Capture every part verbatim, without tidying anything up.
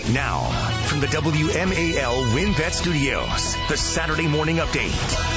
Now, from the W M A L WinBet Studios, the Saturday Morning Update.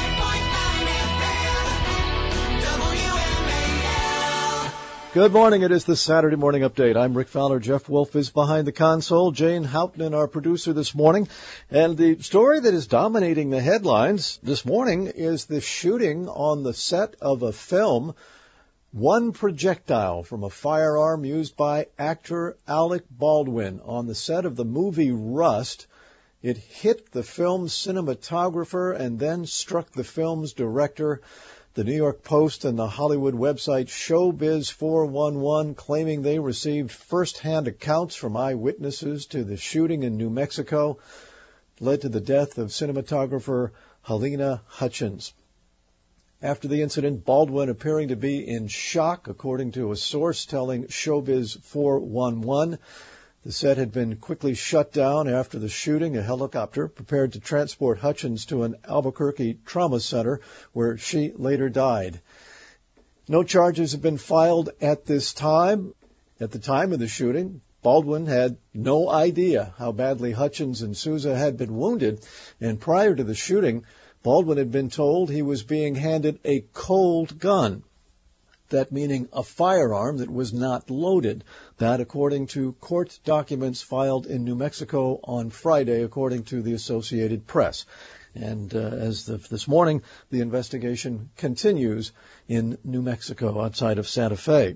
Good morning. It is the Saturday Morning Update. I'm Rick Fowler. Jeff Wolf is behind the console. Jane Houghton, our producer this morning. And the story that is dominating the headlines this morning is the shooting on the set of a film. One projectile from a firearm used by actor Alec Baldwin on the set of the movie Rust. It hit the film's cinematographer and then struck the film's director. The New York Post and the Hollywood website Showbiz four one one claiming they received first-hand accounts from eyewitnesses to the shooting in New Mexico led to the death of cinematographer Halyna Hutchins. After the incident, Baldwin appearing to be in shock, according to a source telling Showbiz four one one. The set had been quickly shut down after the shooting. A helicopter prepared to transport Hutchins to an Albuquerque trauma center where she later died. No charges have been filed at this time. At the time of the shooting, Baldwin had no idea how badly Hutchins and Souza had been wounded, and prior to the shooting, Baldwin had been told he was being handed a cold gun. That meaning a firearm that was not loaded. That according to court documents filed in New Mexico on Friday, according to the Associated Press. And uh, as of this morning, the investigation continues in New Mexico outside of Santa Fe.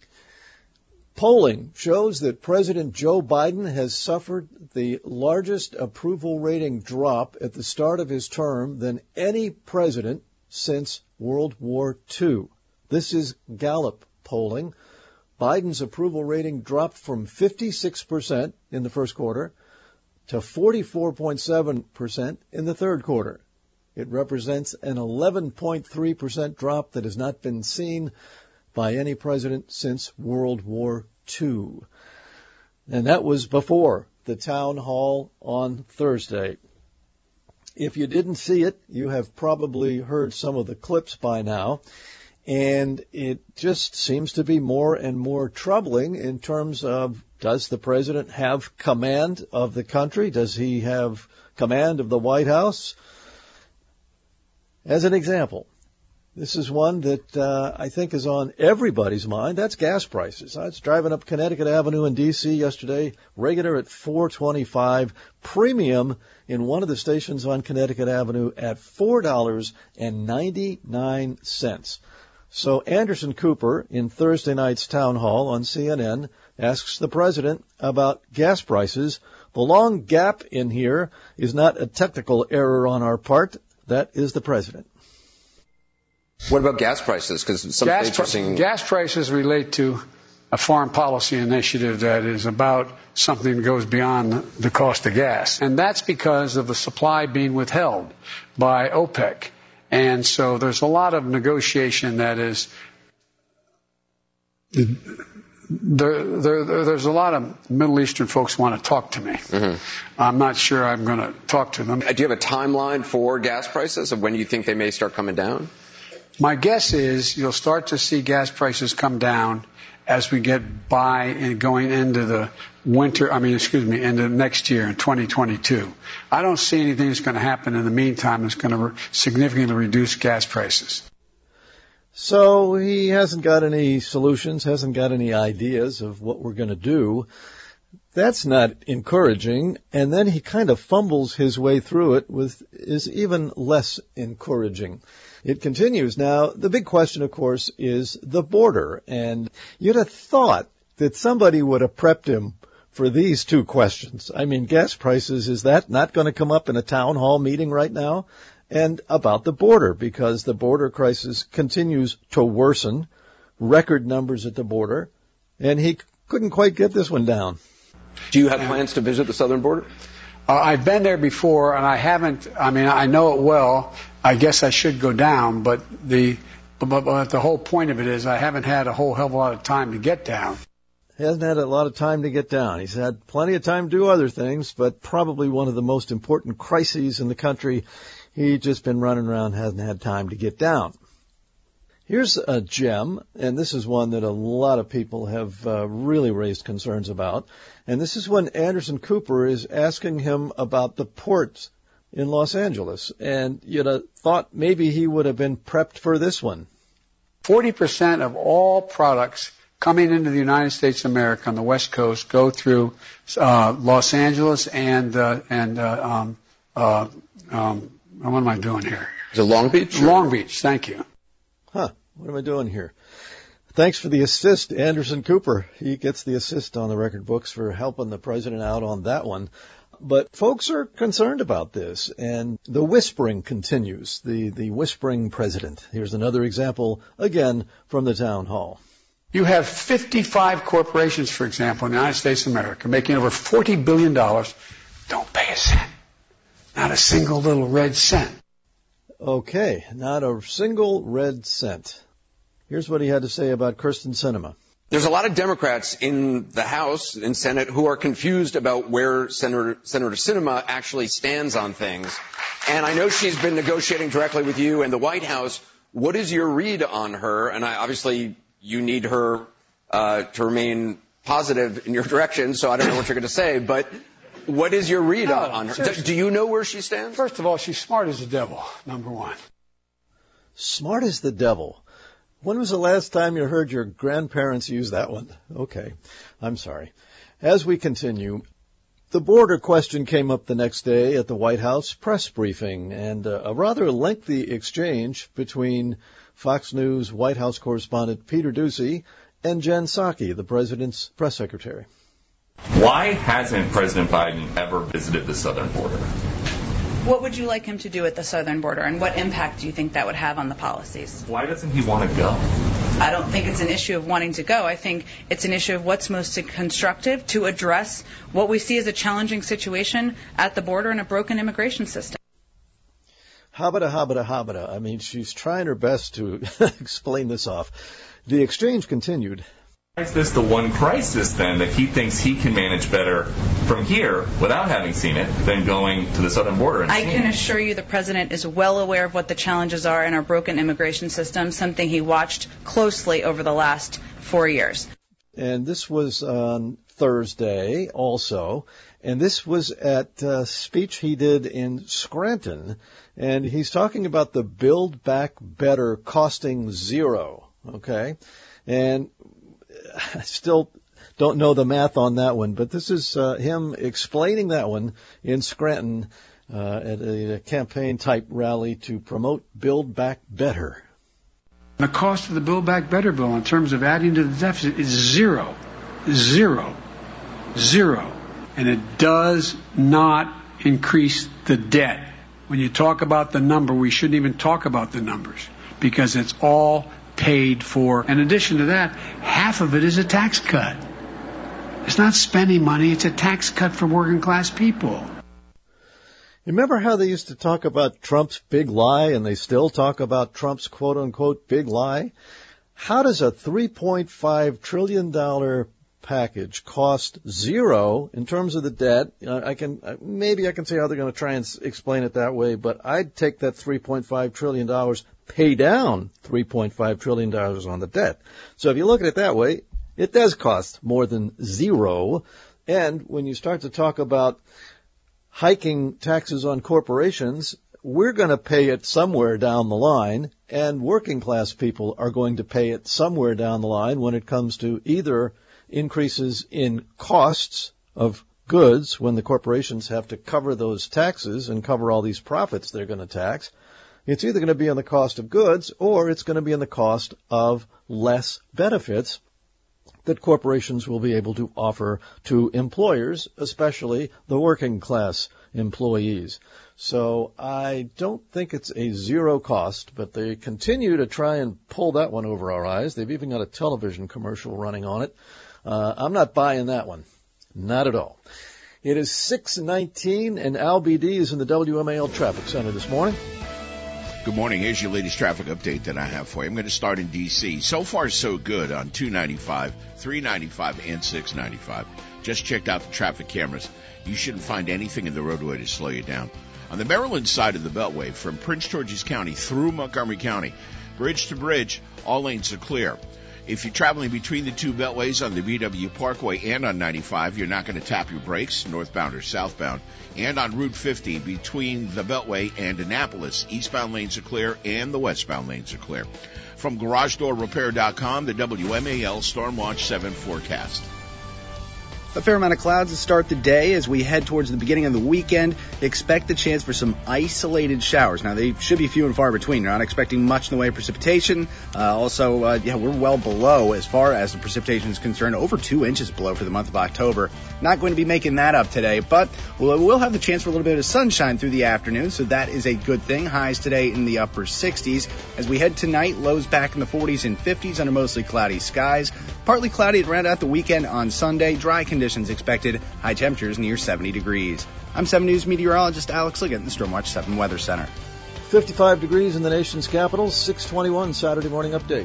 Polling shows that President Joe Biden has suffered the largest approval rating drop at the start of his term than any president since World War Two. This is Gallup polling. Biden's approval rating dropped from fifty-six percent in the first quarter to forty-four point seven percent in the third quarter. It represents an eleven point three percent drop that has not been seen by any president since World War Two. And that was before the town hall on Thursday. If you didn't see it, you have probably heard some of the clips by now. And it just seems to be more and more troubling in terms of, does the president have command of the country? Does he have command of the White House? As an example, this is one that uh, I think is on everybody's mind. That's gas prices. I was driving up Connecticut Avenue in D C yesterday, regular at four twenty-five, premium in one of the stations on Connecticut Avenue at four dollars and ninety-nine cents. So Anderson Cooper in Thursday night's town hall on C N N asks the president about gas prices. The long gap in here is not a technical error on our part. That is the president. What about gas prices? Because some gas, states are seeing... gas prices relate to a foreign policy initiative that is about something that goes beyond the cost of gas. And that's because of the supply being withheld by OPEC. And so there's a lot of negotiation that is, there, there, there's a lot of Middle Eastern folks want to talk to me. Mm-hmm. I'm not sure I'm going to talk to them. Do you have a timeline for gas prices of when you think they may start coming down? My guess is you'll start to see gas prices come down as we get by and going into the winter, I mean, excuse me, into next year in twenty twenty-two. I don't see anything that's going to happen in the meantime that's going to re- significantly reduce gas prices. So he hasn't got any solutions, hasn't got any ideas of what we're going to do. That's not encouraging. And then he kind of fumbles his way through it with is even less encouraging. It continues. Now, the big question, of course, is the border. And you'd have thought that somebody would have prepped him for these two questions. I mean, gas prices, is that not going to come up in a town hall meeting right now? And about the border, because the border crisis continues to worsen, record numbers at the border, and he couldn't quite get this one down. Do you have plans to visit the southern border? Uh, I've been there before, and I haven't, I mean, I know it well. I guess I should go down, but the but, but the whole point of it is I haven't had a whole hell of a lot of time to get down. He hasn't had a lot of time to get down. He's had plenty of time to do other things, but probably one of the most important crises in the country, he's just been running around, hasn't had time to get down. Here's a gem, and this is one that a lot of people have uh, really raised concerns about. And this is when Anderson Cooper is asking him about the port in Los Angeles. And you'd have thought maybe he would have been prepped for this one. forty percent of all products coming into the United States of America on the West Coast go through uh, Los Angeles and, uh, and uh, um, uh, um, what am I doing here? Is it Long Beach? Long Beach, thank you. Huh, what am I doing here? Thanks for the assist, Anderson Cooper. He gets the assist on the record books for helping the president out on that one. But folks are concerned about this, and the whispering continues, the, the whispering president. Here's another example, again, from the town hall. You have fifty-five corporations, for example, in the United States of America, making over forty billion dollars. Don't pay a cent. Not a single little red cent. Okay, not a single red cent. Here's what he had to say about Kyrsten Sinema. There's a lot of Democrats in the House and Senate who are confused about where Senator, Senator Sinema actually stands on things. And I know she's been negotiating directly with you and the White House. What is your read on her? And I, obviously, you need her uh, to remain positive in your direction, so I don't know what you're going to say. But what is your read no, on, on her? Do, do you know where she stands? First of all, she's smart as the devil, number one. Smart as the devil. When was the last time you heard your grandparents use that one? Okay, I'm sorry. As we continue, the border question came up the next day at the White House press briefing, and uh, a rather lengthy exchange between Fox News White House correspondent Peter Doocy and Jen Psaki, the president's press secretary. Why hasn't President Biden ever visited the southern border? What would you like him to do at the southern border, and what impact do you think that would have on the policies? Why doesn't he want to go? I don't think it's an issue of wanting to go. I think it's an issue of what's most constructive to address what we see as a challenging situation at the border and a broken immigration system. Habada, habada, habada. I mean, she's trying her best to explain this off. The exchange continued. Is this the one crisis, then, that he thinks he can manage better from here without having seen it than going to the southern border? And I can assure you the president is well aware of what the challenges are in our broken immigration system, something he watched closely over the last four years. And this was on Thursday also, and this was at a speech he did in Scranton, and he's talking about the Build Back Better costing zero, okay? And I still don't know the math on that one, but this is uh, him explaining that one in Scranton uh, at a campaign-type rally to promote Build Back Better. The cost of the Build Back Better bill in terms of adding to the deficit is zero, zero, zero. And it does not increase the debt. When you talk about the number, we shouldn't even talk about the numbers because it's all paid for. In addition to that, half of it is a tax cut. It's not spending money, it's a tax cut for working class people. Remember how they used to talk about Trump's big lie, and they still talk about Trump's quote-unquote big lie? How does a three point five trillion dollars package cost zero in terms of the debt? I can maybe I can see how they're going to try and explain it that way, but I'd take that three point five trillion dollars, pay down three point five trillion dollars on the debt. So if you look at it that way, it does cost more than zero. And when you start to talk about hiking taxes on corporations, we're going to pay it somewhere down the line, and working class people are going to pay it somewhere down the line when it comes to either increases in costs of goods when the corporations have to cover those taxes and cover all these profits they're going to tax. It's either going to be on the cost of goods or it's going to be on the cost of less benefits that corporations will be able to offer to employers, especially the working class employees. So I don't think it's a zero cost, but they continue to try and pull that one over our eyes. They've even got a television commercial running on it. Uh, I'm not buying that one. Not at all. It is six nineteen, and Al B D is in the W M A L Traffic Center this morning. Good morning. Here's your latest traffic update that I have for you. I'm going to start in D C. So far, so good on two ninety-five, three ninety-five, and six ninety-five. Just checked out the traffic cameras. You shouldn't find anything in the roadway to slow you down. On the Maryland side of the Beltway, from Prince George's County through Montgomery County, Bridge to bridge, all lanes are clear. If you're traveling between the two beltways on the B W Parkway and on ninety-five, you're not going to tap your brakes, northbound or southbound. And on Route fifty, between the Beltway and Annapolis, eastbound lanes are clear and the westbound lanes are clear. From Garage Door Repair dot com, the W M A L Storm Watch seven forecast. A fair amount of clouds to start the day as we head towards the beginning of the weekend. Expect the chance for some isolated showers. Now, they should be few and far between. You're not expecting much in the way of precipitation. Uh, also, uh, yeah, we're well below as far as the precipitation is concerned. Over two inches below for the month of October. Not going to be making that up today, but we'll, we'll have the chance for a little bit of sunshine through the afternoon, so that is a good thing. Highs today in the upper sixties. As we head tonight, lows back in the forties and fifties under mostly cloudy skies. Partly cloudy to round out the weekend on Sunday. Dry conditions expected. High temperatures near seventy degrees. I'm seven News meteorologist Alex Liggett in the Stormwatch seven Weather Center. fifty-five degrees in the nation's capital, six twenty-one Saturday morning update.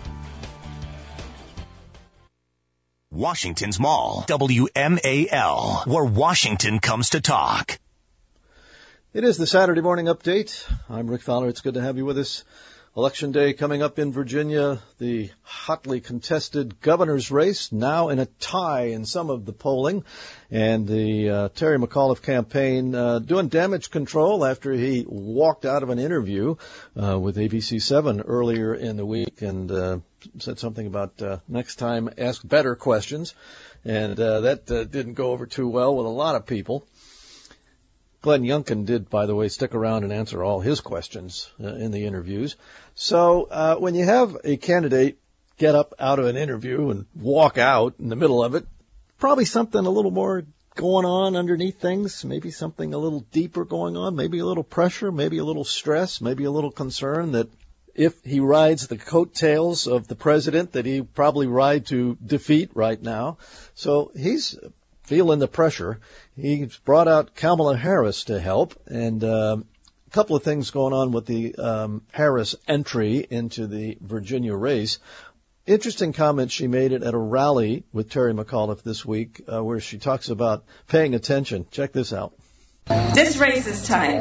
Washington's Mall, W M A L, where Washington comes to talk. It is the Saturday morning update. I'm Rick Fowler. It's good to have you with us. Election day coming up in Virginia, the hotly contested governor's race now in a tie in some of the polling, and the uh, Terry McAuliffe campaign uh, doing damage control after he walked out of an interview uh, with A B C seven earlier in the week and uh, said something about uh, next time ask better questions, and uh, that uh, didn't go over too well with a lot of people. Glenn Youngkin did, by the way, stick around and answer all his questions uh, in the interviews. So uh, when you have a candidate get up out of an interview and walk out in the middle of it, probably something a little more going on underneath things, maybe something a little deeper going on, maybe a little pressure, maybe a little stress, maybe a little concern that if he rides the coattails of the president that he probably ride to defeat right now. So he's feeling the pressure. He's brought out Kamala Harris to help, and um, a couple of things going on with the um, Harris entry into the Virginia race. Interesting comment she made at a rally with Terry McAuliffe this week uh, where she talks about paying attention. Check this out. This race is tight.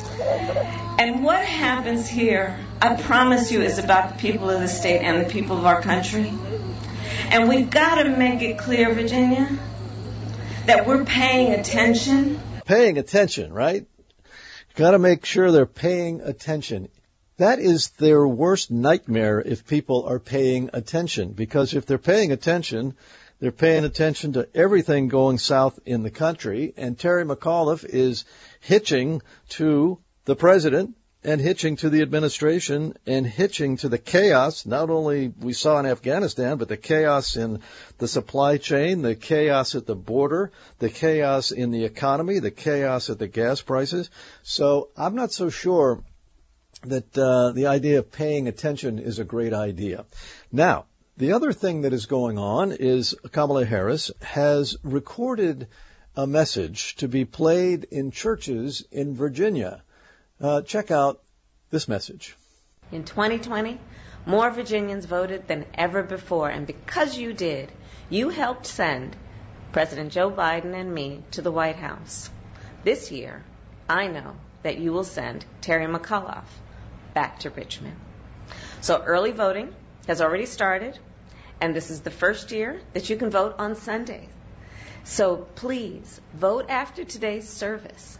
And what happens here, I promise you, is about the people of the state and the people of our country. And we've got to make it clear, Virginia, that we're paying attention. Paying attention, right? Got to make sure they're paying attention. That is their worst nightmare if people are paying attention, because if they're paying attention, they're paying attention to everything going south in the country, and Terry McAuliffe is hitching to the president and hitching to the administration and hitching to the chaos, not only we saw in Afghanistan, but the chaos in the supply chain, the chaos at the border, the chaos in the economy, the chaos at the gas prices. So I'm not so sure that uh, the idea of paying attention is a great idea. Now, the other thing that is going on is Kamala Harris has recorded a message to be played in churches in Virginia. Uh, check out this message. In twenty twenty, more Virginians voted than ever before, and because you did, you helped send President Joe Biden and me to the White House. This year, I know that you will send Terry McAuliffe back to Richmond. So early voting has already started, and this is the first year that you can vote on Sunday. So please, vote after today's service.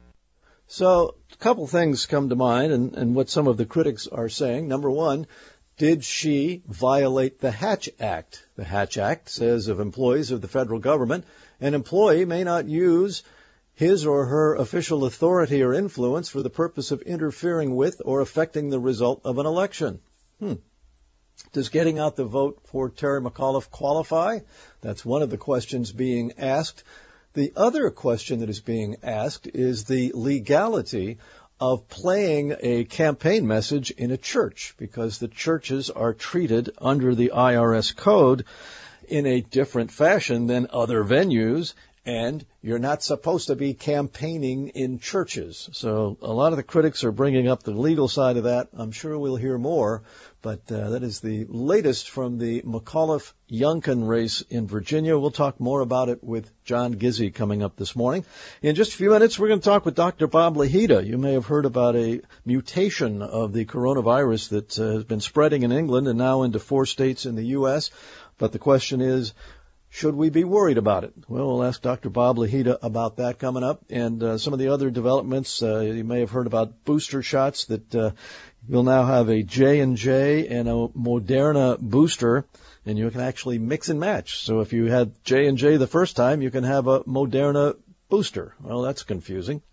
So a couple things come to mind, and, and what some of the critics are saying. Number one, did she violate the Hatch Act? The Hatch Act says of employees of the federal government, an employee may not use his or her official authority or influence for the purpose of interfering with or affecting the result of an election. Hmm. Does getting out the vote for Terry McAuliffe qualify? That's one of the questions being asked. The other question that is being asked is the legality of playing a campaign message in a church, because the churches are treated under the I R S code in a different fashion than other venues, And you're not supposed to be campaigning in churches. So a lot of the critics are bringing up the legal side of that. I'm sure we'll hear more. But uh, that is the latest from the McAuliffe-Youngkin race in Virginia. We'll talk more about it with John Gizzi coming up this morning. In just a few minutes, we're going to talk with Doctor Bob Lahita. You may have heard about a mutation of the coronavirus that uh, has been spreading in England and now into four states in the U S. But the question is, should we be worried about it? Well, we'll ask Doctor Bob Lahita about that coming up. And uh, some of the other developments, uh, you may have heard about booster shots that uh, you'll now have a J and J and a Moderna booster, and you can actually mix and match. So if you had J and J the first time, you can have a Moderna booster. Well, that's confusing.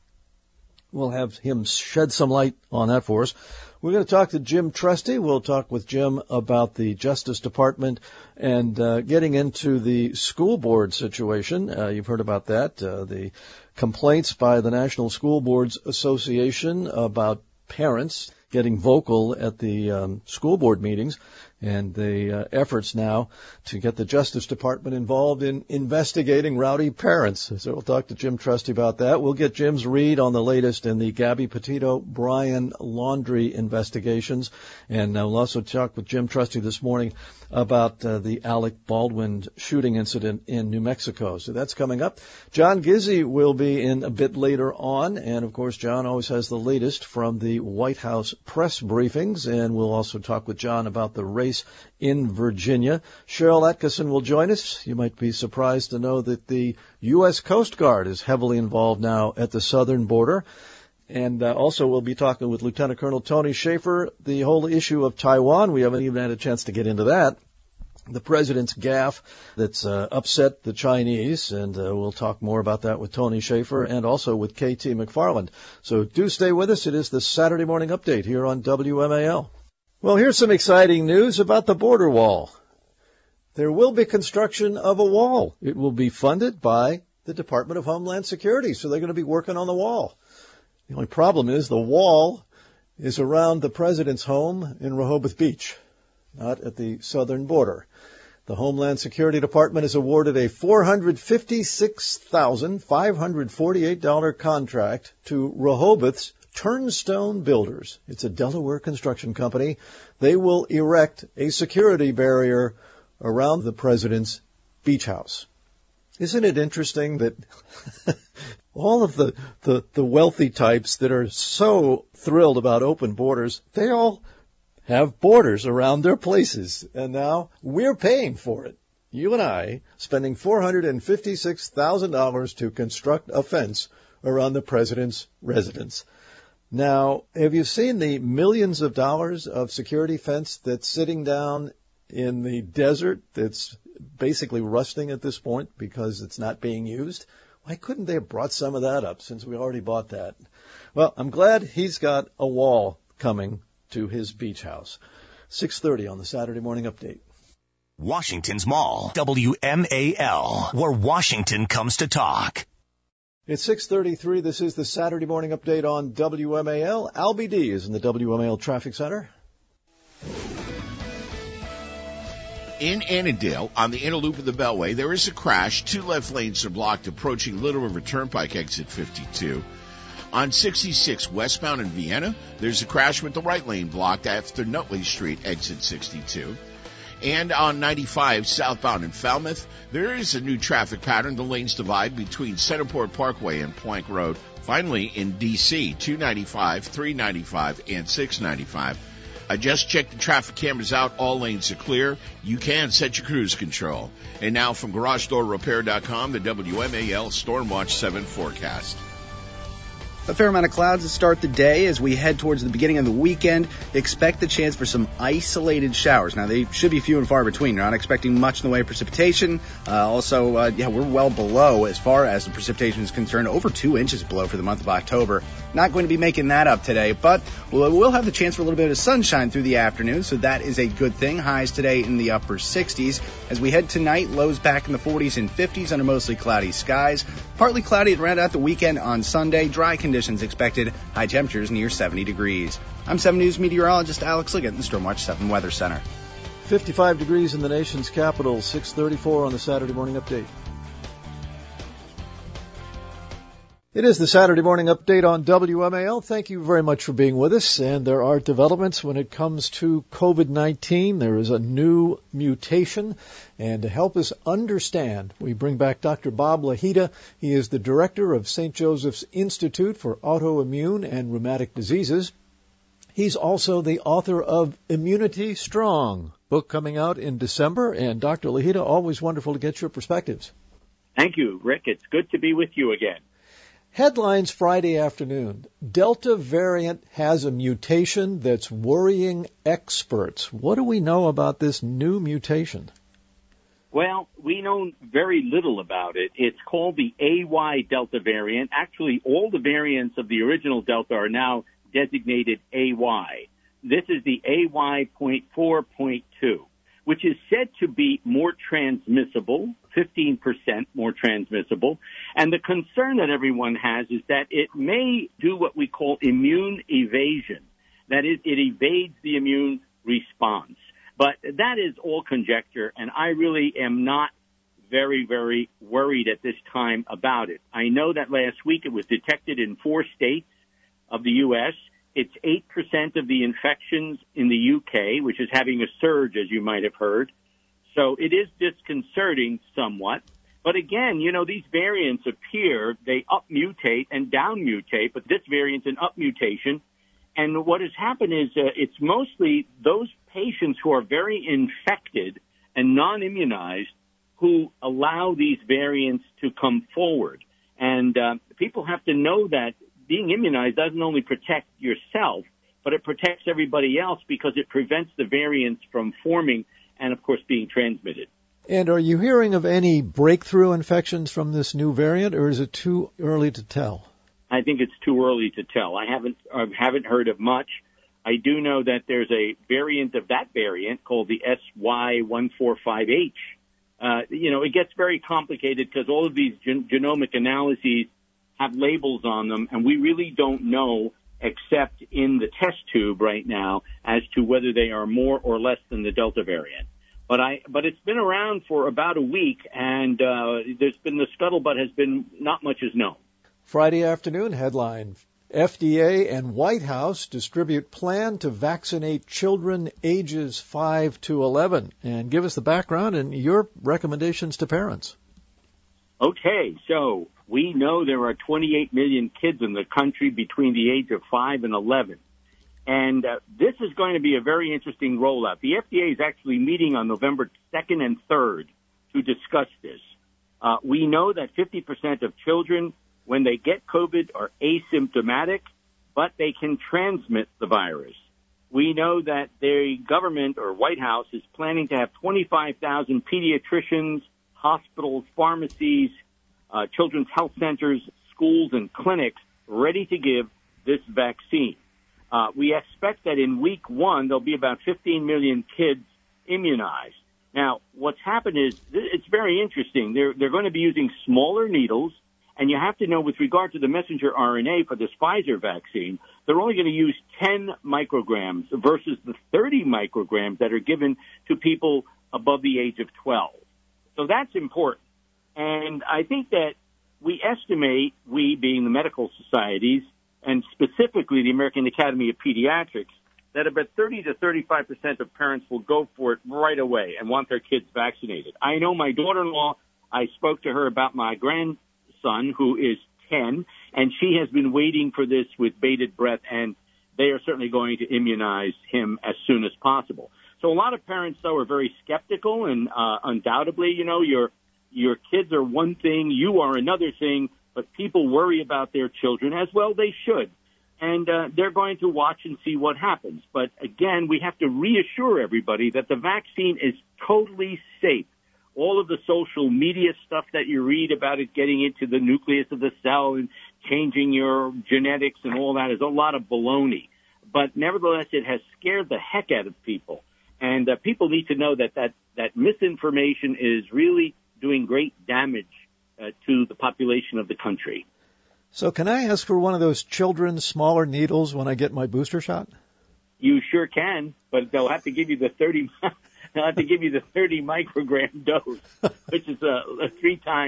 We'll have him shed some light on that for us. We're going to talk to Jim Trusty. We'll talk with Jim about the Justice Department and uh, getting into the school board situation. Uh, you've heard about that. Uh, the complaints by the National School Boards Association about parents getting vocal at the um, school board meetings, and the uh, efforts now to get the Justice Department involved in investigating rowdy parents. So we'll talk to Jim Trusty about that. We'll get Jim's read on the latest in the Gabby Petito Bryan laundry investigations, and uh, we'll also talk with Jim Trusty this morning about uh, the Alec Baldwin shooting incident in New Mexico. So that's coming up. John Gizzi will be in a bit later on, and of course John always has the latest from the White House press briefings, and we'll also talk with John about the race in Virginia. Cheryl Atkinson will join us. You might be surprised to know that the U S Coast Guard is heavily involved now at the southern border. And uh, also we'll be talking with Lieutenant Colonel Tony Shaffer, the whole issue of Taiwan. We haven't even had a chance to get into that. The president's gaffe that's uh, upset the Chinese, and uh, we'll talk more about that with Tony Shaffer and also with K T McFarland. So do stay with us. It is the Saturday Morning Update here on W M A L. Well, here's some exciting news about the border wall. There will be construction of a wall. It will be funded by the Department of Homeland Security, so they're going to be working on the wall. The only problem is the wall is around the president's home in Rehoboth Beach, not at the southern border. The Homeland Security Department is awarded a four hundred fifty-six thousand five hundred forty-eight dollars contract to Rehoboth's Turnstone Builders. It's a Delaware construction company. They will erect a security barrier around the president's beach house. Isn't it interesting that all of the, the, the wealthy types that are so thrilled about open borders, they all have borders around their places, and now we're paying for it. You and I spending four hundred fifty-six thousand dollars to construct a fence around the president's residence. Now, have you seen the millions of dollars of security fence that's sitting down in the desert that's basically rusting at this point because it's not being used? Why couldn't they have brought some of that up since we already bought that? Well, I'm glad he's got a wall coming to his beach house. six thirty on the Saturday Morning Update. Washington's Mall, W M A L, where Washington comes to talk. It's six thirty-three. This is the Saturday Morning Update on W M A L. Albie D is in the W M A L Traffic Center. In Annandale, on the inner loop of the Beltway, there is a crash. Two left lanes are blocked approaching Little River Turnpike exit fifty-two. On sixty-six westbound in Vienna, there's a crash with the right lane blocked after Nutley Street exit sixty-two. And on ninety-five southbound in Falmouth, there is a new traffic pattern. The lanes divide between Centerport Parkway and Plank Road. Finally, in D C, two ninety-five, three ninety-five, and six ninety-five. I just checked the traffic cameras out. All lanes are clear. You can set your cruise control. And now from Garage Door Repair dot com, the W M A L Storm Watch seven forecast. A fair amount of clouds to start the day as we head towards the beginning of the weekend. Expect the chance for some isolated showers. Now, they should be few and far between. You're not expecting much in the way of precipitation. Uh, also, uh, yeah, we're well below as far as the precipitation is concerned. Over two inches below for the month of October. Not going to be making that up today, but we'll, we'll have the chance for a little bit of sunshine through the afternoon, so that is a good thing. Highs today in the upper sixties. As we head tonight, lows back in the forties and fifties under mostly cloudy skies. Partly cloudy to round out the weekend on Sunday. Dry conditions expected, high temperatures near seventy degrees. I'm seven News meteorologist Alex Liggett in the Stormwatch seven Weather Center. fifty-five degrees in the nation's capital, six thirty-four on the Saturday Morning Update. It is the Saturday morning update on W M A L. Thank you very much for being with us. And there are developments when it comes to COVID nineteen. There is a new mutation. And to help us understand, we bring back Doctor Bob Lahita. He is the director of Saint Joseph's Institute for Autoimmune and Rheumatic Diseases. He's also the author of Immunity Strong, book coming out in December. And Doctor Lahita, always wonderful to get your perspectives. Thank you, Rick. It's good to be with you again. Headlines Friday afternoon. Delta variant has a mutation that's worrying experts. What do we know about this new mutation? Well, we know very little about it. It's called the A Y Delta variant. Actually, all the variants of the original Delta are now designated A Y. This is the A Y point four point two, which is said to be more transmissible, fifteen percent more transmissible. And the concern that everyone has is that it may do what we call immune evasion, that is, it evades the immune response. But that is all conjecture, and I really am not very, very worried at this time about it. I know that last week it was detected in four states of the U S It's eight percent of the infections in the U K, which is having a surge, as you might have heard. So it is disconcerting somewhat. But again, you know, these variants appear, they up-mutate and down-mutate, but this variant's an up-mutation. And what has happened is uh, it's mostly those patients who are very infected and non-immunized who allow these variants to come forward. And uh, people have to know that being immunized doesn't only protect yourself, but it protects everybody else because it prevents the variants from forming and, of course, being transmitted. And are you hearing of any breakthrough infections from this new variant, or is it too early to tell? I think it's too early to tell. I haven't I haven't heard of much. I do know that there's a variant of that variant called the S Y one forty-five H. Uh, you know, it gets very complicated because all of these gen- genomic analyses have labels on them, and we really don't know, except in the test tube right now, as to whether they are more or less than the Delta variant. But I, but it's been around for about a week, and uh, there's been the scuttlebutt has been not much is known. Friday afternoon headline: F D A and White House distribute plan to vaccinate children ages five to eleven. And give us the background and your recommendations to parents. Okay, so we know there are twenty-eight million kids in the country between the age of five and eleven. And uh, this is going to be a very interesting rollout. The F D A is actually meeting on November second and third to discuss this. Uh, we know that fifty percent of children, when they get COVID, are asymptomatic, but they can transmit the virus. We know that the government or White House is planning to have twenty-five thousand pediatricians, hospitals, pharmacies, uh, children's health centers, schools, and clinics ready to give this vaccine. Uh, we expect that in week one, there'll be about fifteen million kids immunized. Now, what's happened is, it's very interesting. They're, they're going to be using smaller needles, and you have to know with regard to the messenger R N A for this Pfizer vaccine, they're only going to use ten micrograms versus the thirty micrograms that are given to people above the age of twelve. So that's important. And I think that we estimate, we being the medical societies, and specifically the American Academy of Pediatrics, that about thirty to thirty-five percent of parents will go for it right away and want their kids vaccinated. I know my daughter-in-law, I spoke to her about my grandson, who is ten, and she has been waiting for this with bated breath, and they are certainly going to immunize him as soon as possible. So a lot of parents, though, are very skeptical, and uh, undoubtedly, you know, your your kids are one thing, you are another thing, but people worry about their children, as well they should. And uh, they're going to watch and see what happens. But again, we have to reassure everybody that the vaccine is totally safe. All of the social media stuff that you read about it getting into the nucleus of the cell and changing your genetics and all that is a lot of baloney. But nevertheless, it has scared the heck out of people. And uh, people need to know that, that that misinformation is really doing great damage uh, to the population of the country. So can I ask for one of those children's smaller needles when I get my booster shot? You sure can, but they'll have to give you the thirty. They'll have to give you the thirty microgram dose, which is uh, three times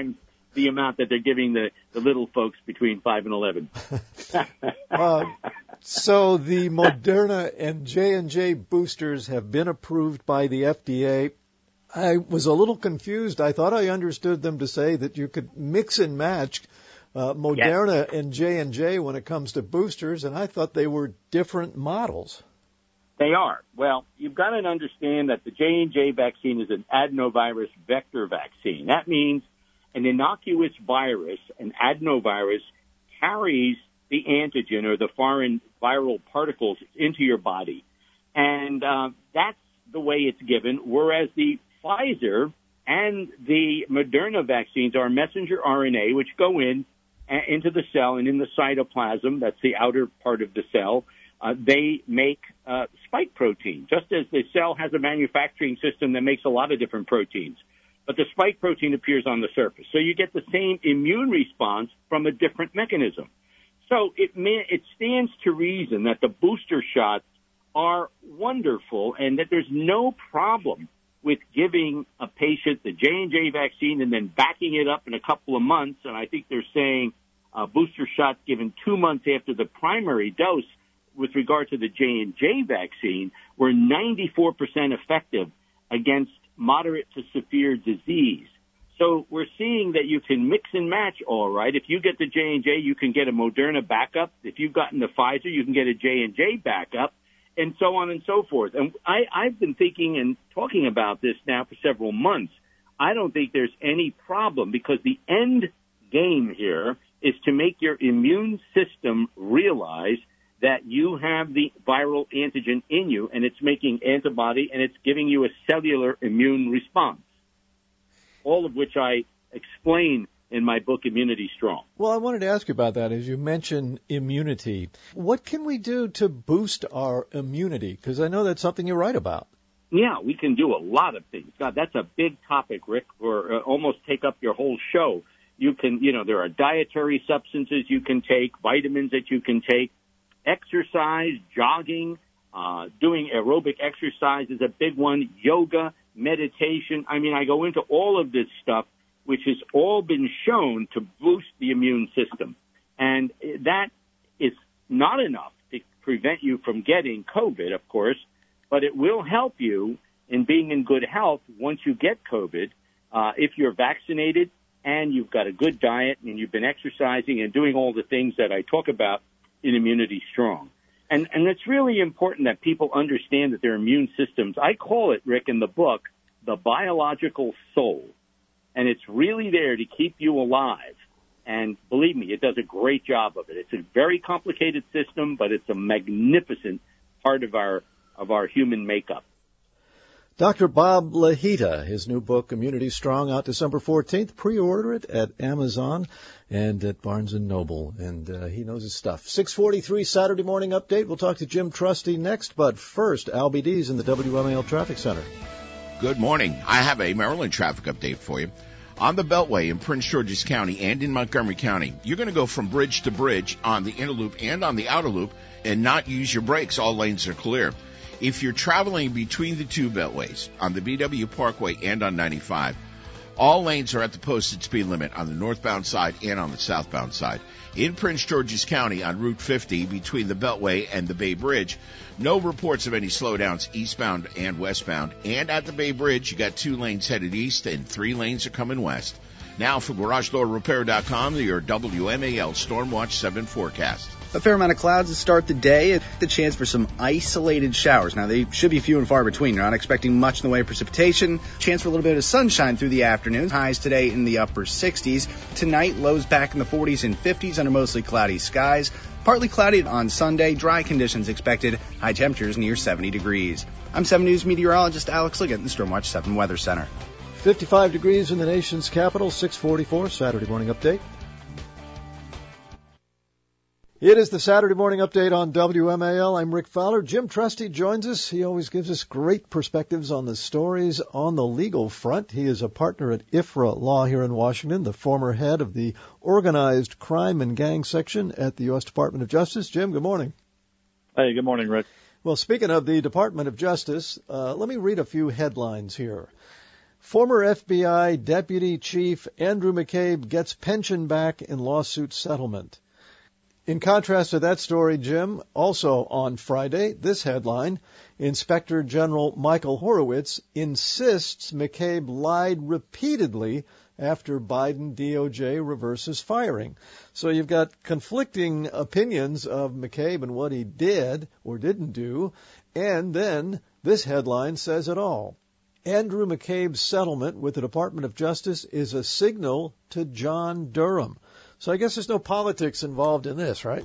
the amount that they're giving the, the little folks between five and eleven. uh, so the Moderna and J and J boosters have been approved by the F D A. I was a little confused. I thought I understood them to say that you could mix and match uh, Moderna yes. and J and J when it comes to boosters, and I thought they were different models. They are. Well, you've got to understand that the J and J vaccine is an adenovirus vector vaccine. That means an innocuous virus, an adenovirus, carries the antigen or the foreign viral particles into your body. And uh, that's the way it's given, whereas the Pfizer and the Moderna vaccines are messenger R N A, which go in uh, into the cell and in the cytoplasm, that's the outer part of the cell, Uh, they make uh, spike protein, just as the cell has a manufacturing system that makes a lot of different proteins. But the spike protein appears on the surface. So you get the same immune response from a different mechanism. So it, may, it stands to reason that the booster shots are wonderful and that there's no problem with giving a patient the J and J vaccine and then backing it up in a couple of months. And I think they're saying uh, booster shots given two months after the primary dose with regard to the J and J vaccine were ninety-four percent effective against moderate to severe disease. So we're seeing that you can mix and match all right. If you get the J and J, you can get a Moderna backup. If you've gotten the Pfizer, you can get a J and J backup, and so on and so forth. And I, I've been thinking and talking about this now for several months. I don't think there's any problem because the end game here is to make your immune system realize that you have the viral antigen in you, and it's making antibody, and it's giving you a cellular immune response, all of which I explain in my book, Immunity Strong. Well, I wanted to ask you about that. As you mentioned immunity, what can we do to boost our immunity? Because I know that's something you write about. Yeah, we can do a lot of things. God, that's a big topic, Rick, or uh, almost take up your whole show. You can, you know, there are dietary substances you can take, vitamins that you can take. Exercise, jogging, uh, doing aerobic exercise is a big one, yoga, meditation. I mean, I go into all of this stuff, which has all been shown to boost the immune system. And that is not enough to prevent you from getting COVID, of course, but it will help you in being in good health once you get COVID, uh, if you're vaccinated and you've got a good diet and you've been exercising and doing all the things that I talk about in Immunity Strong. And, and it's really important that people understand that their immune systems, I call it, Rick, in the book, the biological soul. And it's really there to keep you alive. And believe me, it does a great job of it. It's a very complicated system, but it's a magnificent part of our, of our human makeup. Doctor Bob Lahita, his new book, Immunity Strong, out December fourteenth. Pre-order it at Amazon and at Barnes and Noble. And uh, he knows his stuff. six forty-three Saturday Morning Update. We'll talk to Jim Trusty next. But first, Al B D's in the W M A L Traffic Center. Good morning. I have a Maryland traffic update for you. On the Beltway in Prince George's County and in Montgomery County, you're going to go from bridge to bridge on the inner loop and on the outer loop and not use your brakes. All lanes are clear. If you're traveling between the two beltways, on the B W Parkway and on ninety-five, all lanes are at the posted speed limit on the northbound side and on the southbound side. In Prince George's County on Route fifty between the Beltway and the Bay Bridge, no reports of any slowdowns eastbound and westbound. And at the Bay Bridge, you got two lanes headed east and three lanes are coming west. Now for Garage Door Repair dot com, your W M A L Stormwatch seven forecast. A fair amount of clouds to start the day. The chance for some isolated showers. Now, they should be few and far between. You're not expecting much in the way of precipitation. Chance for a little bit of sunshine through the afternoon. Highs today in the upper sixties. Tonight, lows back in the forties and fifties under mostly cloudy skies. Partly cloudy on Sunday. Dry conditions expected. High temperatures near seventy degrees. I'm seven News meteorologist Alex Liggett in the Stormwatch seven Weather Center. fifty-five degrees in the nation's capital. six forty-four Saturday Morning Update. It is the Saturday Morning Update on W M A L. I'm Rick Fowler. Jim Trusty joins us. He always gives us great perspectives on the stories on the legal front. He is a partner at I F R A Law here in Washington, the former head of the Organized Crime and Gang Section at the U S Department of Justice. Jim, good morning. Hey, good morning, Rick. Well, speaking of the Department of Justice, uh, let me read a few headlines here. Former F B I Deputy Chief Andrew McCabe gets pension back in lawsuit settlement. In contrast to that story, Jim, also on Friday, this headline, Inspector General Michael Horowitz insists McCabe lied repeatedly after Biden D O J reverses firing. So you've got conflicting opinions of McCabe and what he did or didn't do, and then this headline says it all. Andrew McCabe's settlement with the Department of Justice is a signal to John Durham. So I guess there's no politics involved in this, right?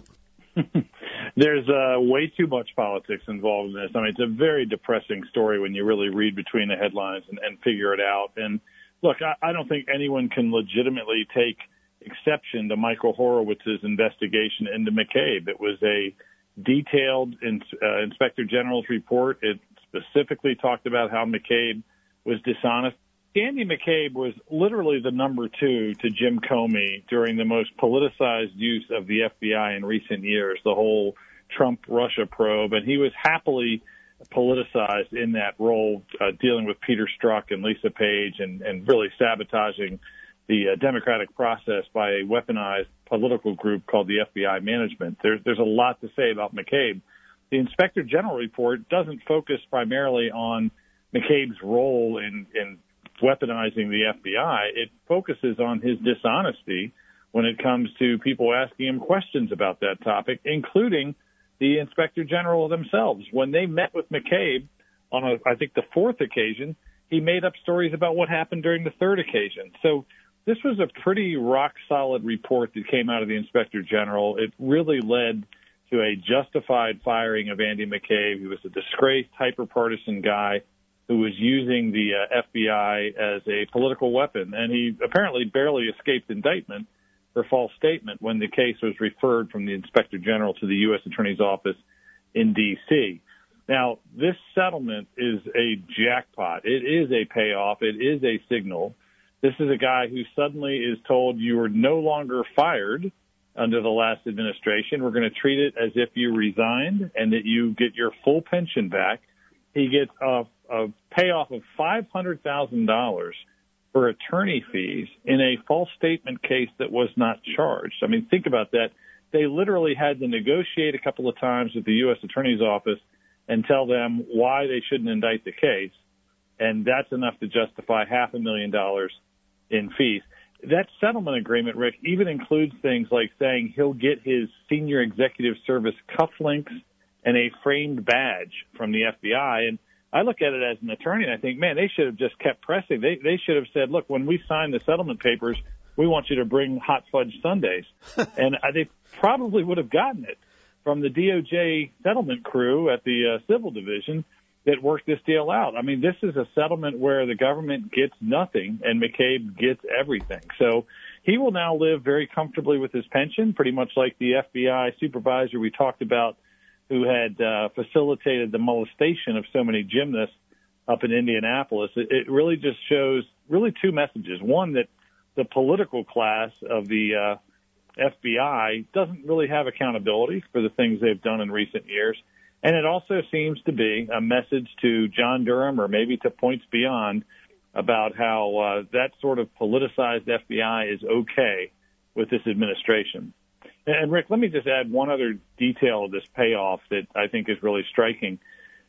There's uh, way too much politics involved in this. I mean, it's a very depressing story when you really read between the headlines and, and figure it out. And look, I, I don't think anyone can legitimately take exception to Michael Horowitz's investigation into McCabe. It was a detailed in, uh, Inspector General's report. It specifically talked about how McCabe was dishonest. Andy McCabe was literally the number two to Jim Comey during the most politicized use of the F B I in recent years, the whole Trump-Russia probe, and he was happily politicized in that role, uh, dealing with Peter Strzok and Lisa Page and, and really sabotaging the uh, democratic process by a weaponized political group called the F B I management. There, there's a lot to say about McCabe. The Inspector General report doesn't focus primarily on McCabe's role in, in weaponizing the F B I. It focuses on his dishonesty when it comes to people asking him questions about that topic, including the Inspector General themselves. When they met with McCabe on, a, I think, the fourth occasion, he made up stories about what happened during the third occasion. So this was a pretty rock-solid report that came out of the Inspector General. It really led to a justified firing of Andy McCabe. He was a disgraced, hyper-partisan guy who was using the uh, F B I as a political weapon, and he apparently barely escaped indictment for false statement when the case was referred from the Inspector General to the U S Attorney's Office in D C. Now, this settlement is a jackpot. It is a payoff. It is a signal. This is a guy who suddenly is told you are no longer fired under the last administration. We're going to treat it as if you resigned and that you get your full pension back. He gets a, a payoff of five hundred thousand dollars for attorney fees in a false statement case that was not charged. I mean, think about that. They literally had to negotiate a couple of times with the U S Attorney's Office and tell them why they shouldn't indict the case, and that's enough to justify half a million dollars in fees. That settlement agreement, Rick, even includes things like saying he'll get his senior executive service cufflinks and a framed badge from the F B I. And I look at it as an attorney and I think, man, they should have just kept pressing. They they should have said, look, when we sign the settlement papers, we want you to bring hot fudge sundaes. And they probably would have gotten it from the D O J settlement crew at the uh, civil division that worked this deal out. I mean, this is a settlement where the government gets nothing and McCabe gets everything. So he will now live very comfortably with his pension, pretty much like the F B I supervisor we talked about who had uh, facilitated the molestation of so many gymnasts up in Indianapolis. It, it really just shows really two messages. One, that the political class of the uh, F B I doesn't really have accountability for the things they've done in recent years. And it also seems to be a message to John Durham or maybe to points beyond about how uh, that sort of politicized F B I is okay with this administration. And, Rick, let me just add one other detail of this payoff that I think is really striking.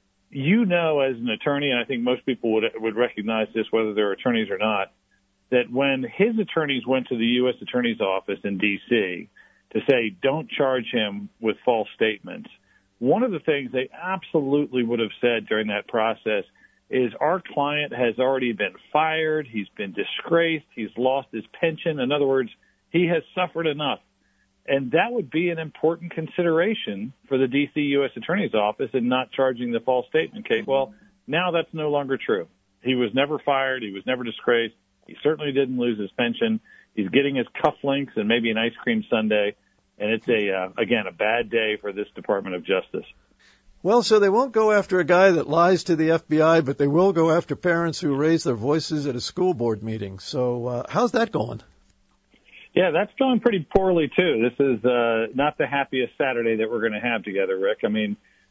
You know, as an attorney, and I think most people would would recognize this, whether they're attorneys or not, that when his attorneys went to the U S Attorney's Office in D C to say, don't charge him with false statements, one of the things they absolutely would have said during that process is our client has already been fired, he's been disgraced, he's lost his pension. In other words, he has suffered enough. And that would be an important consideration for the D C U S Attorney's Office in not charging the false statement case. Well, now that's no longer true. He was never fired. He was never disgraced. He certainly didn't lose his pension. He's getting his cufflinks and maybe an ice cream sundae. And it's, a uh, again, a bad day for this Department of Justice. Well, so they won't go after a guy that lies to the F B I, but they will go after parents who raise their voices at a school board meeting. So uh, how's that going? Yeah, that's going pretty poorly, too. This is uh, not the happiest Saturday that we're going to have together, Rick. I mean,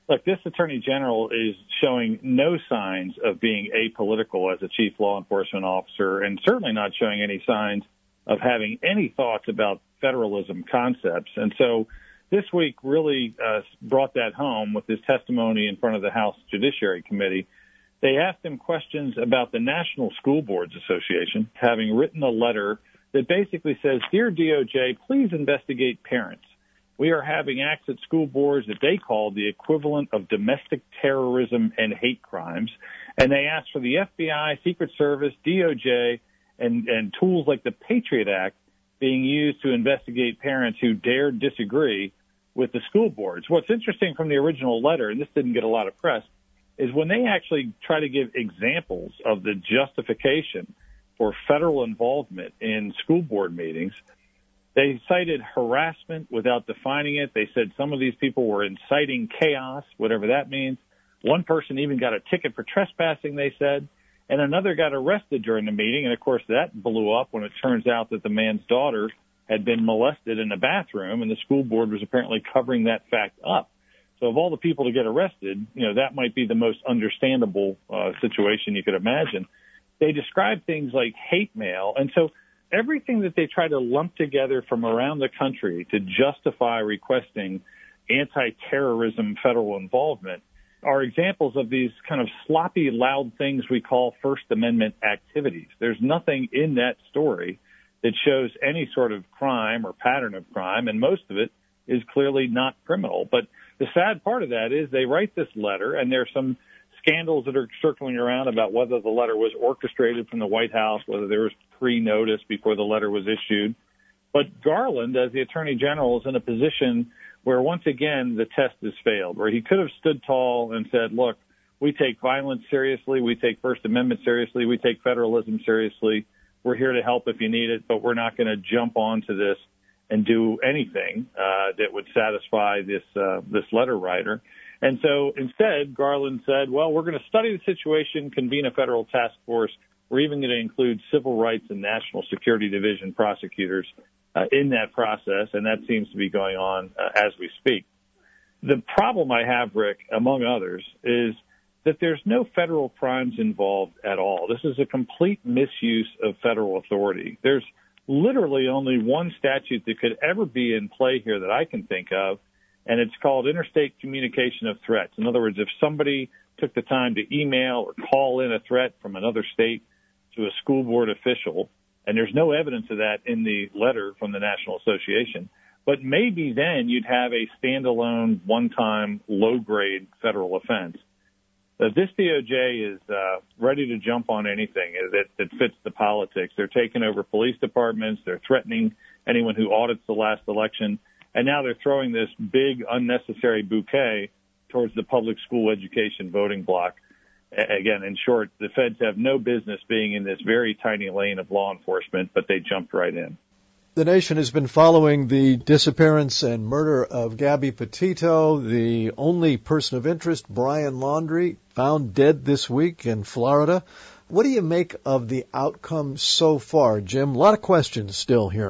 look, this Attorney General is showing no signs of being apolitical as a chief law enforcement officer, and certainly not showing any signs of having any thoughts about federalism concepts. And so this week really uh, brought that home with his testimony in front of the House Judiciary Committee. They asked him questions about the National School Boards Association having written a letter that basically says, "Dear D O J, please investigate parents. We are having acts at school boards that they call the equivalent of domestic terrorism and hate crimes." And they asked for the F B I, Secret Service, D O J, and, and tools like the Patriot Act being used to investigate parents who dare disagree with the school boards. What's interesting from the original letter, and this didn't get a lot of press, is when they actually try to give examples of the justification for federal involvement in school board meetings, they cited harassment without defining it. They said some of these people were inciting chaos, whatever that means. One person even got a ticket for trespassing, they said, and another got arrested during the meeting. And, of course, that blew up when it turns out that the man's daughter had been molested in the bathroom, and the school board was apparently covering that fact up. So of all the people to get arrested, you know, that might be the most understandable uh, situation you could imagine. They describe things like hate mail. And so everything that they try to lump together from around the country to justify requesting anti-terrorism federal involvement are examples of these kind of sloppy, loud things we call First Amendment activities. There's nothing in that story that shows any sort of crime or pattern of crime, and most of it is clearly not criminal. But the sad part of that is they write this letter, and there's some scandals that are circling around about whether the letter was orchestrated from the White House, whether there was pre-notice before the letter was issued. But Garland, as the Attorney General, is in a position where, once again, the test has failed, where he could have stood tall and said, look, we take violence seriously, we take First Amendment seriously, we take federalism seriously, we're here to help if you need it, but we're not going to jump onto this and do anything uh, that would satisfy this uh, this letter writer. And so instead, Garland said, well, we're going to study the situation, convene a federal task force. We're even going to include civil rights and national security division prosecutors uh, in that process, and that seems to be going on uh, as we speak. The problem I have, Rick, among others, is that there's no federal crimes involved at all. This is a complete misuse of federal authority. There's literally only one statute that could ever be in play here that I can think of, and it's called interstate communication of threats. In other words, if somebody took the time to email or call in a threat from another state to a school board official, and there's no evidence of that in the letter from the National Association, but maybe then you'd have a standalone, one-time, low-grade federal offense. Uh, this D O J is uh, ready to jump on anything that, that fits the politics. They're taking over police departments. They're threatening anyone who audits the last election. And now they're throwing this big, unnecessary bouquet towards the public school education voting bloc. Again, in short, the feds have no business being in this very tiny lane of law enforcement, but they jumped right in. The nation has been following the disappearance and murder of Gabby Petito. The only person of interest, Brian Laundrie, found dead this week in Florida. What do you make of the outcome so far, Jim? A lot of questions still here.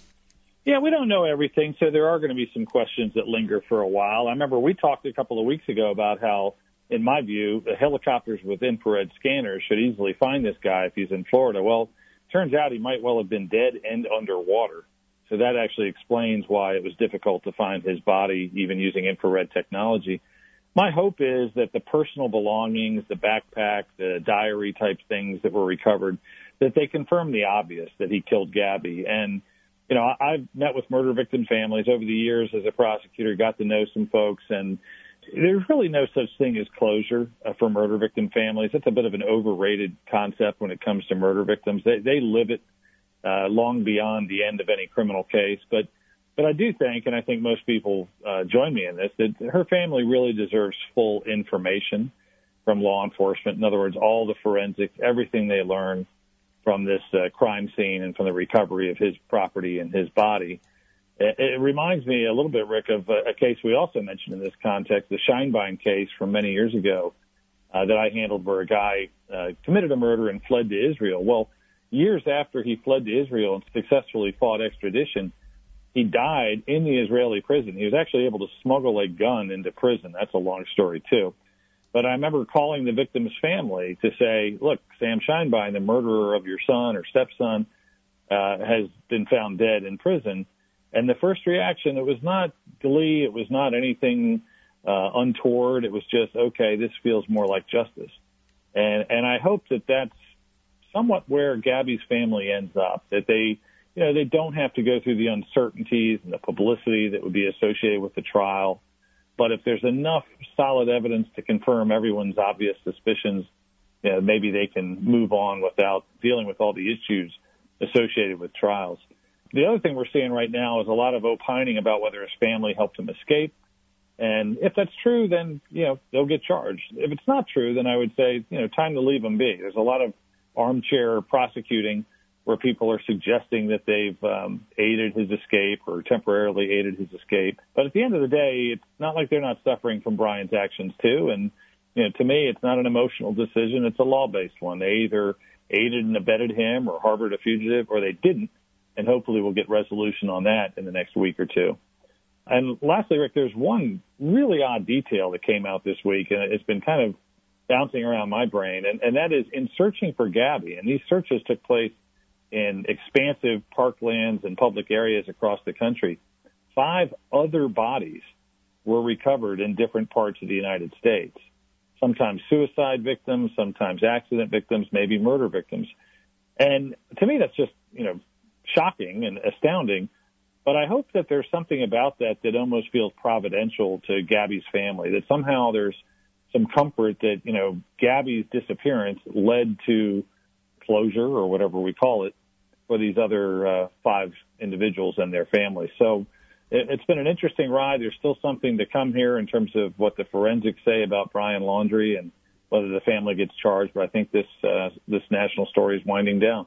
Yeah, we don't know everything, so there are going to be some questions that linger for a while. I remember we talked a couple of weeks ago about how, in my view, the helicopters with infrared scanners should easily find this guy if he's in Florida. Well, turns out he might well have been dead and underwater. So that actually explains why it was difficult to find his body, even using infrared technology. My hope is that the personal belongings, the backpack, the diary type things that were recovered, that they confirm the obvious, that he killed Gabby. And, you know, I've met with murder victim families over the years as a prosecutor, got to know some folks, and there's really no such thing as closure uh, for murder victim families. It's a bit of an overrated concept when it comes to murder victims. They, they live it uh, long beyond the end of any criminal case. But but I do think, and I think most people uh, join me in this, that her family really deserves full information from law enforcement. In other words, all the forensics, everything they learn from this uh, crime scene and from the recovery of his property and his body. It, it reminds me a little bit, Rick, of a, a case we also mentioned in this context, the Scheinbein case from many years ago uh, that I handled, where a guy uh, committed a murder and fled to Israel. Well, years after he fled to Israel and successfully fought extradition, he died in the Israeli prison. He was actually able to smuggle a gun into prison. That's a long story, too. But I remember calling the victim's family to say, look, Sam Scheinbein, the murderer of your son or stepson, uh, has been found dead in prison. And the first reaction, it was not glee. It was not anything uh, untoward. It was just, okay, this feels more like justice. And, and I hope that that's somewhat where Gabby's family ends up, that they, you know, they don't have to go through the uncertainties and the publicity that would be associated with the trial. But if there's enough solid evidence to confirm everyone's obvious suspicions, you know, maybe they can move on without dealing with all the issues associated with trials. The other thing we're seeing right now is a lot of opining about whether his family helped him escape. And if that's true, then, you know, they'll get charged. If it's not true, then I would say, you know, time to leave them be. There's a lot of armchair prosecuting where people are suggesting that they've um, aided his escape or temporarily aided his escape. But at the end of the day, it's not like they're not suffering from Brian's actions, too. And, you know, to me, it's not an emotional decision. It's a law-based one. They either aided and abetted him or harbored a fugitive, or they didn't. And hopefully we'll get resolution on that in the next week or two. And lastly, Rick, there's one really odd detail that came out this week, and it's been kind of bouncing around my brain, and, and that is in searching for Gabby, and these searches took place in expansive parklands and public areas across the country, five other bodies were recovered in different parts of the United States, sometimes suicide victims, sometimes accident victims, maybe murder victims. And to me, that's just, you know, shocking and astounding. But I hope that there's something about that that almost feels providential to Gabby's family, that somehow there's some comfort that, you know, Gabby's disappearance led to closure or whatever we call it for these other uh, five individuals and their families. So it, it's been an interesting ride. There's still something to come here in terms of what the forensics say about Brian Laundrie and whether the family gets charged. But I think this uh, this national story is winding down.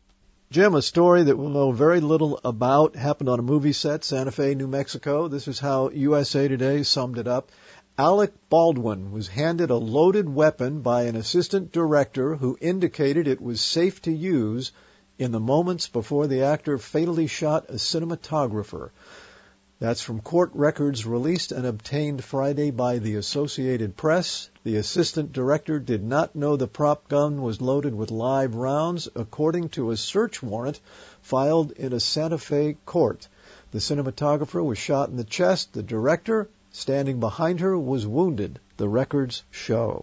Jim, a story that we'll know very little about happened on a movie set, Santa Fe, New Mexico. This is how U S A Today summed it up. Alec Baldwin was handed a loaded weapon by an assistant director who indicated it was safe to use in the moments before the actor fatally shot a cinematographer. That's from court records released and obtained Friday by the Associated Press. The assistant director did not know the prop gun was loaded with live rounds, according to a search warrant filed in a Santa Fe court. The cinematographer was shot in the chest. The director, standing behind her, was wounded, the records show.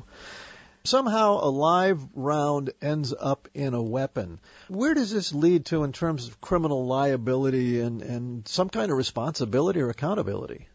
Somehow a live round ends up in a weapon. Where does this lead to in terms of criminal liability and, and some kind of responsibility or accountability?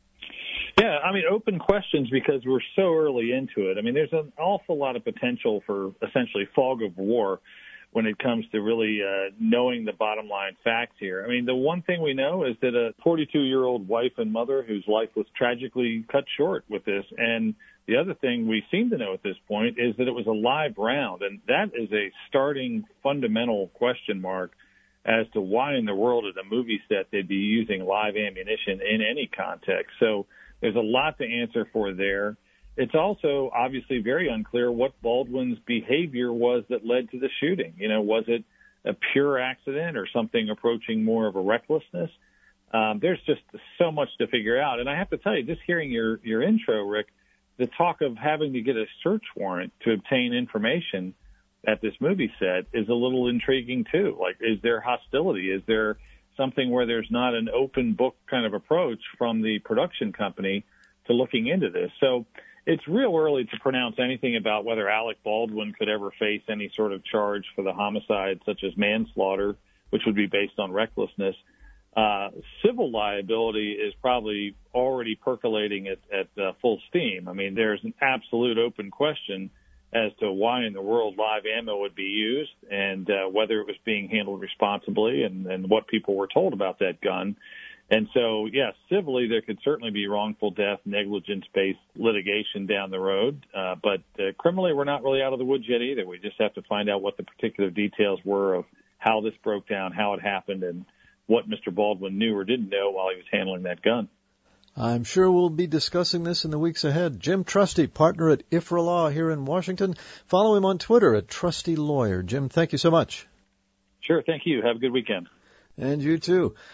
Yeah, I mean, open questions because we're so early into it. I mean, there's an awful lot of potential for essentially fog of war when it comes to really uh, knowing the bottom line facts here. I mean, the one thing we know is that a forty-two-year-old wife and mother whose life was tragically cut short with this, and the other thing we seem to know at this point is that it was a live round, and that is a starting fundamental question mark as to why in the world at a movie set they'd be using live ammunition in any context. So there's a lot to answer for there. It's also obviously very unclear what Baldwin's behavior was that led to the shooting. You know, was it a pure accident or something approaching more of a recklessness? Um, there's just so much to figure out. And I have to tell you, just hearing your, your intro, Rick, the talk of having to get a search warrant to obtain information at this movie set is a little intriguing too. Like, is there hostility? Is there something where there's not an open book kind of approach from the production company to looking into this? So it's real early to pronounce anything about whether Alec Baldwin could ever face any sort of charge for the homicide, such as manslaughter, which would be based on recklessness. Uh, civil liability is probably already percolating at, at uh, full steam. I mean, there's an absolute open question as to why in the world live ammo would be used and uh, whether it was being handled responsibly and, and what people were told about that gun. And so, yes, civilly, there could certainly be wrongful death, negligence-based litigation down the road. Uh, but uh, criminally, we're not really out of the woods yet either. We just have to find out what the particular details were of how this broke down, how it happened, and what Mister Baldwin knew or didn't know while he was handling that gun. I'm sure we'll be discussing this in the weeks ahead. Jim Trusty, partner at I F R A Law here in Washington. Follow him on Twitter at Trusty Lawyer. Jim, thank you so much. Sure, thank you. Have a good weekend. And you too.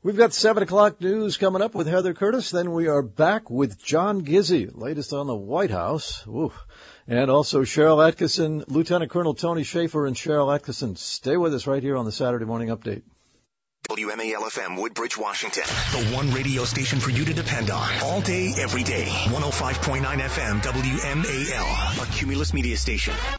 We've got seven o'clock news coming up with Heather Curtis. Then we are back with John Gizzi, latest on the White House. Ooh. And also Cheryl Atkinson, Lieutenant Colonel Tony Schaefer and Cheryl Atkinson. Stay with us right here on the Saturday Morning Update. W M A L F M, Woodbridge, Washington. The one radio station for you to depend on. All day, every day. one oh five point nine F M, W M A L. A Cumulus Media Station.